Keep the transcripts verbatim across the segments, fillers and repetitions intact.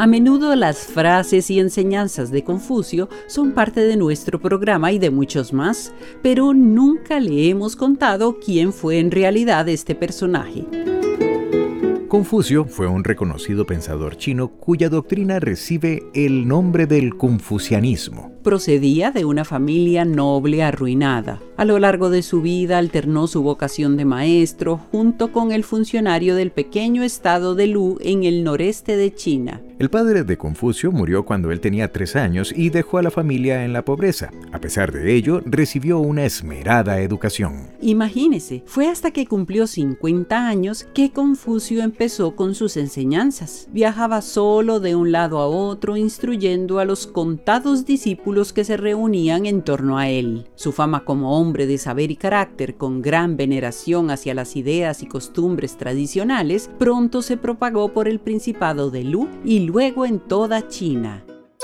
A menudo las frases y enseñanzas de Confucio son parte de nuestro programa y de muchos más, pero nunca le hemos contado quién fue en realidad este personaje. Confucio fue un reconocido pensador chino cuya doctrina recibe el nombre del confucianismo. Procedía de una familia noble arruinada. A lo largo de su vida alternó su vocación de maestro junto con el funcionario del pequeño estado de Lu en el noreste de China. El padre de Confucio murió cuando él tenía tres años y dejó a la familia en la pobreza. A pesar de ello, recibió una esmerada educación. Imagínese, fue hasta que cumplió cincuenta años que Confucio empezó con sus enseñanzas. Viajaba solo de un lado a otro, instruyendo a los contados discípulos que se reunían en torno a él. Su fama como hombre de saber y carácter, con gran veneración hacia las ideas y costumbres tradicionales, pronto se propagó por el Principado de Lu y luego en toda China.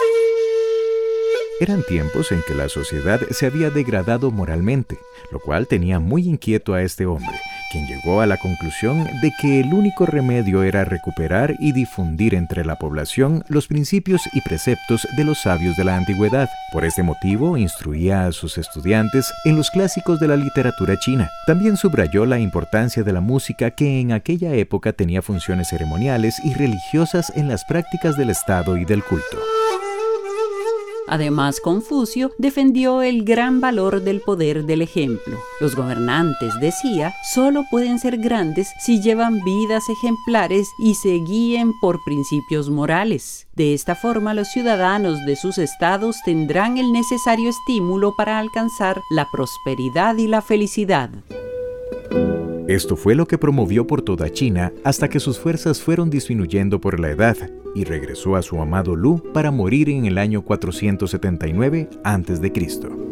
Eran tiempos en que la sociedad se había degradado moralmente, lo cual tenía muy inquieto a este hombre, quien llegó a la conclusión de que el único remedio era recuperar y difundir entre la población los principios y preceptos de los sabios de la antigüedad. Por este motivo, instruía a sus estudiantes en los clásicos de la literatura china. También subrayó la importancia de la música, que en aquella época tenía funciones ceremoniales y religiosas en las prácticas del Estado y del culto. Además, Confucio defendió el gran valor del poder del ejemplo. Los gobernantes, decía, solo pueden ser grandes si llevan vidas ejemplares y se guíen por principios morales. De esta forma, los ciudadanos de sus estados tendrán el necesario estímulo para alcanzar la prosperidad y la felicidad. Esto fue lo que promovió por toda China hasta que sus fuerzas fueron disminuyendo por la edad y regresó a su amado Lu para morir en el año cuatrocientos setenta y nueve antes de Cristo